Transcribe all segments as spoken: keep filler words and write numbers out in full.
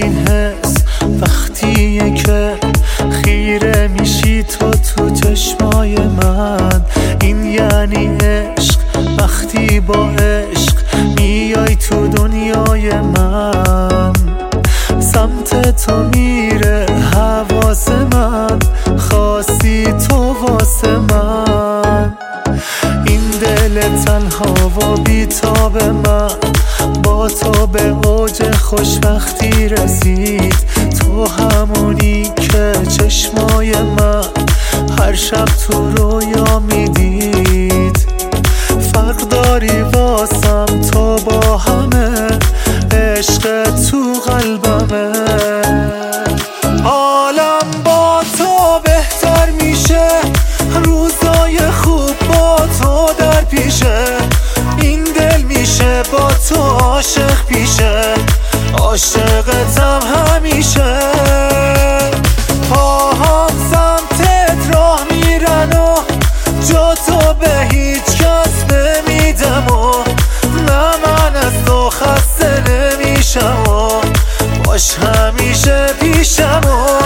این حس وقتیه که خیره میشی تو تو چشمای من. این یعنی عشق وقتی با عشق میای تو دنیای من. سمت تو میره حواس من، خواستی تو واسه من. این دل تنها و بیتاب من با تو به اوج خوشبختی رسید. تو همونی که چشمای من هر شب تو رویا میدید. فرق داری واسم تو با همه، عشق تو قلبمه. عالم با تو بهتر میشه، روزای خوب با تو در پیشه. این دل میشه با تو عاشق پیشه، عاشقتم همیشه. پاهام سمتت راه میرن و جا تو به هیچ کس نمیدم و نه من از تو خسته نمیشم و باش همیشه پیشم و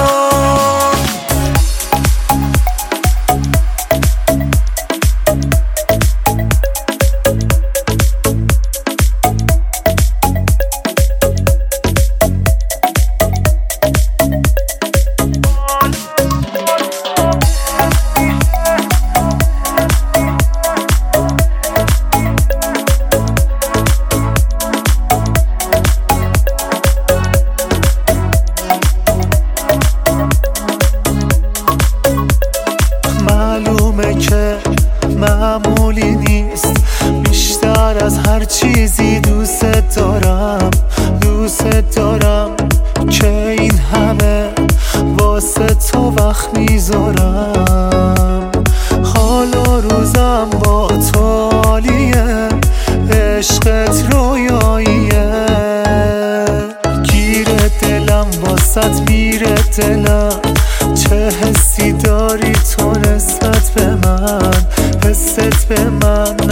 که معمولی نیست، بیشتر از هر چیزی دوست دارم. دوست دارم که این همه واسه تو وقت میذارم. حال و روزم با تو عالیه، عشقت رویاییه. گیر دلم واسط میره دلم، چه حسی داری تو نسبت به من. حست به من